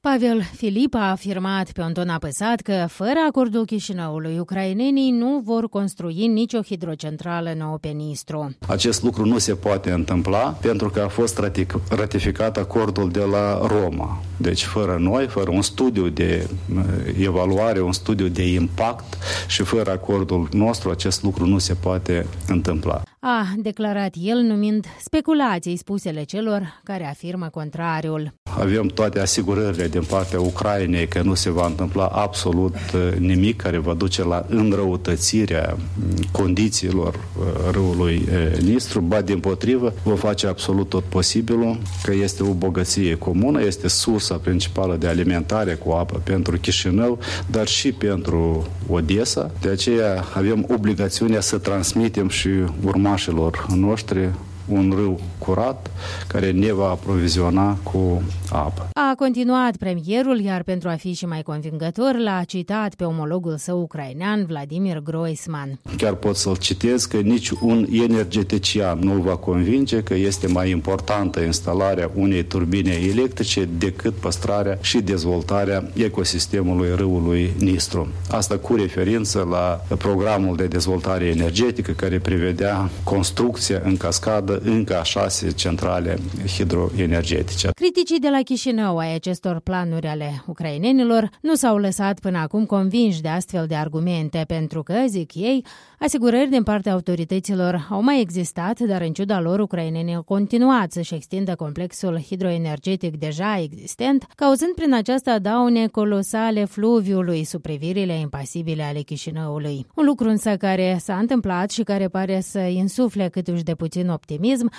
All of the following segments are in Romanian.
Pavel Filip a afirmat pe un ton apăsat că, fără acordul Chișinăului, ucrainenii nu vor construi nicio hidrocentrală nouă pe Nistru. Acest lucru nu se poate întâmpla pentru că a fost ratificat acordul de la Roma. Deci fără noi, fără un studiu de evaluare, un studiu de impact și fără acordul nostru, acest lucru nu se poate întâmpla. A declarat el, numind speculații spusele celor care afirmă contrariul. Avem toate asigurările din partea Ucrainei că nu se va întâmpla absolut nimic care va duce la înrăutățirea condițiilor râului Nistru, ba dimpotrivă, vom face absolut tot posibilul, că este o bogăție comună, este sursa principală de alimentare cu apă pentru Chișinău, dar și pentru Odessa. De aceea avem obligațiunea să transmitem și urmașilor noștri un râu curat care ne va aproviziona cu apă. A continuat premierul, iar pentru a fi și mai convingător, l-a citat pe omologul său ucrainean, Vladimir Groisman. Chiar pot să-l citez că nici un energetician nu va convinge că este mai importantă instalarea unei turbine electrice decât păstrarea și dezvoltarea ecosistemului râului Nistru. Asta cu referință la programul de dezvoltare energetică care prevedea construcția în cascadă încă a 6 centrale hidroenergetice. Criticii de la Chișinău ai acestor planuri ale ucrainenilor nu s-au lăsat până acum convinși de astfel de argumente, pentru că, zic ei, asigurări din partea autorităților au mai existat, dar în ciuda lor ucrainenii au continuat să-și extindă complexul hidroenergetic deja existent, cauzând prin aceasta daune colosale fluviului sub privirile impasibile ale Chișinăului. Un lucru însă care s-a întâmplat și care pare să insufle câtuși de puțin optimism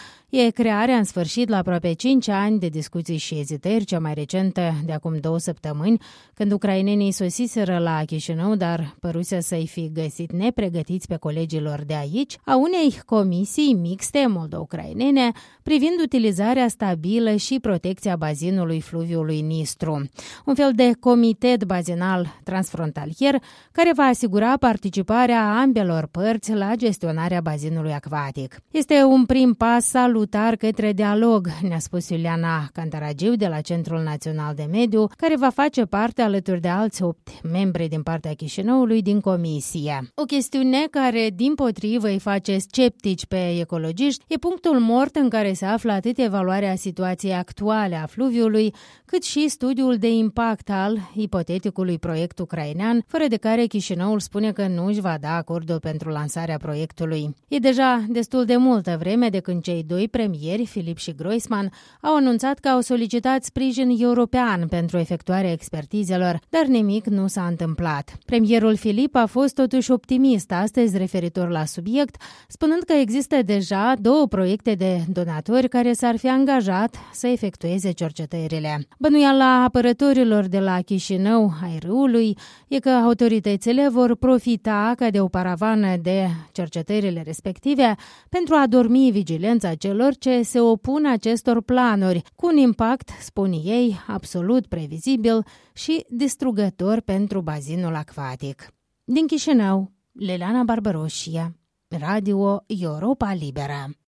e crearea în sfârșit la aproape 5 ani de discuții și ezitări, cea mai recentă de acum 2 săptămâni, când ucrainenii sosiseră la Chișinău, dar păruse să-i fi găsit nepregătiți pe colegilor de aici, a unei comisii mixte moldo-ucrainene privind utilizarea stabilă și protecția bazinului fluviului Nistru. Un fel de comitet bazinal transfrontalier care va asigura participarea ambelor părți la gestionarea bazinului acvatic. Este un prim pas salutar către dialog, ne-a spus Iuliana Cantaragiu de la Centrul Național de Mediu, care va face parte alături de alți 8 membri din partea Chișinăului din comisie. O chestiune care, dimpotrivă, îi face sceptici pe ecologiști e punctul mort în care se află atât evaluarea situației actuale a fluviului, cât și studiul de impact al ipoteticului proiect ucrainean, fără de care Chișinăul spune că nu își va da acordul pentru lansarea proiectului. E deja destul de multă vreme de când cei 2 premieri, Filip și Groisman, au anunțat că au solicitat sprijin european pentru efectuarea expertizelor, dar nimic nu s-a întâmplat. Premierul Filip a fost totuși optimist astăzi referitor la subiect, spunând că există deja 2 proiecte de donatori care s-ar fi angajat să efectueze cercetările. Bănuiala apărătorilor de la Chișinău ai râului e că autoritățile vor profita ca de o paravană de cercetările respective pentru a dormi vigilența celor ce se opun acestor planuri, cu un impact, spun ei, absolut previzibil și distrugător pentru bazinul acvatic. Din Chișinău, Leliana Barbaroșia, Radio Europa Liberă.